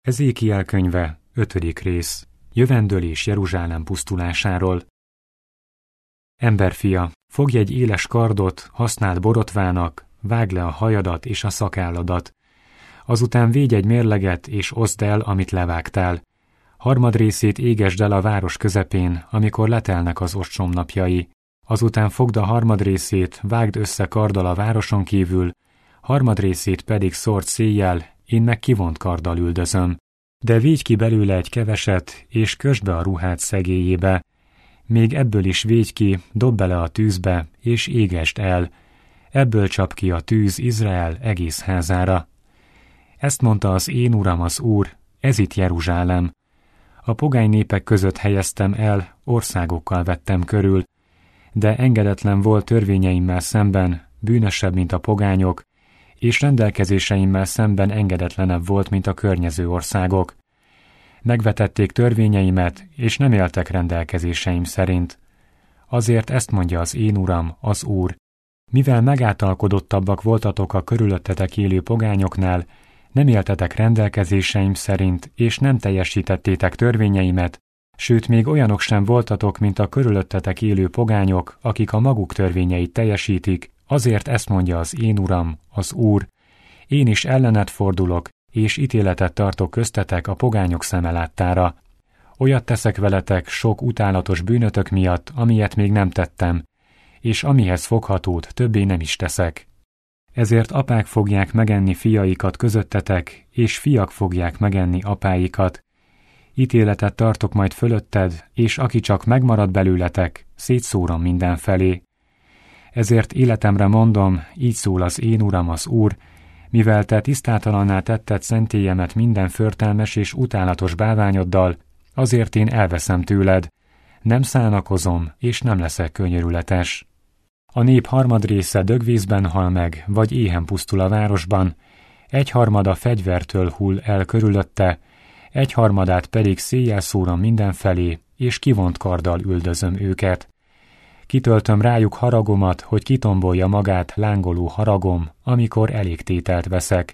Ezékiel könyve, 5. rész. Jövendőlés Jeruzsálem pusztulásáról. Emberfia, fogj egy éles kardot, használd borotvának, vágd le a hajadat és a szakálladat. Azután védj egy mérleget, és oszd el, amit levágtál. Harmadrészét égesd el a város közepén, amikor letelnek az ostrom napjai. Azután fogd a harmadrészét, vágd össze karddal a városon kívül, harmadrészét pedig szórd széjjel, én meg kivont karddal üldözöm. De védj ki belőle egy keveset, és kösd be a ruhát szegélyébe. Még ebből is védj ki, dob bele a tűzbe, és égesd el. Ebből csap ki a tűz Izrael egész házára. Ezt mondta az én Uram az Úr, ez itt Jeruzsálem. A pogány népek között helyeztem el, országokkal vettem körül, de engedetlen volt törvényeimmel szemben, bűnösebb, mint a pogányok, és rendelkezéseimmel szemben engedetlenebb volt, mint a környező országok. Megvetették törvényeimet, és nem éltek rendelkezéseim szerint. Azért ezt mondja az én Uram, az Úr. Mivel megáltalkodottabbak voltatok a körülöttetek élő pogányoknál, nem éltetek rendelkezéseim szerint, és nem teljesítettétek törvényeimet, sőt még olyanok sem voltatok, mint a körülöttetek élő pogányok, akik a maguk törvényeit teljesítik, azért ezt mondja az én Uram, az Úr. Én is ellened fordulok, és ítéletet tartok köztetek a pogányok szeme láttára. Olyat teszek veletek sok utálatos bűnötök miatt, amilyet még nem tettem, és amihez foghatót többé nem is teszek. Ezért apák fogják megenni fiaikat közöttetek, és fiak fogják megenni apáikat. Ítéletet tartok majd fölötted, és aki csak megmarad belőletek, szétszórom mindenfelé. Ezért életemre mondom, így szól az én Uram az Úr, mivel te tisztátalanná tetted szentélyemet minden förtelmes és utálatos bálványoddal, azért én elveszem tőled, nem szánakozom, és nem leszek könyörületes. A nép harmadrésze dögvízben hal meg, vagy éhen pusztul a városban, egyharmada fegyvertől hull el körülötte, egyharmadát pedig széjjel szórom mindenfelé, és kivont karddal üldözöm őket. Kitöltöm rájuk haragomat, hogy kitombolja magát lángoló haragom, amikor elégtételt veszek.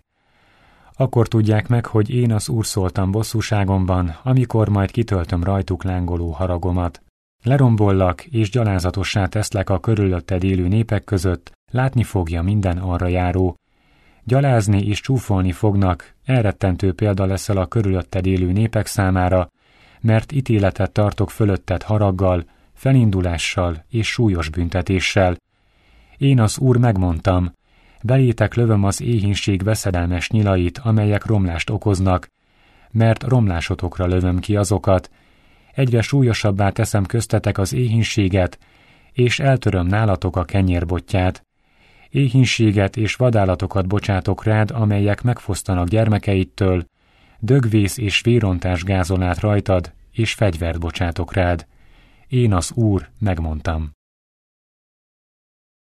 Akkor tudják meg, hogy én az Úr szóltam bosszúságomban, amikor majd kitöltöm rajtuk lángoló haragomat. Lerombollak és gyalázatossá teszlek a körülötted élő népek között, látni fogja minden arra járó. Gyalázni és csúfolni fognak, elrettentő példa leszel a körülötted élő népek számára, mert ítéletet tartok fölötted haraggal, felindulással és súlyos büntetéssel. Én az Úr megmondtam, belétek lövöm az éhínség veszedelmes nyilait, amelyek romlást okoznak, mert romlásotokra lövöm ki azokat, egyre súlyosabbá teszem köztetek az éhínséget, és eltöröm nálatok a kenyérbottyát. Éhínséget és vadállatokat bocsátok rád, amelyek megfosztanak gyermekeidtől, dögvész és vérontás gázol át rajtad, és fegyvert bocsátok rád. Én az Úr megmondtam.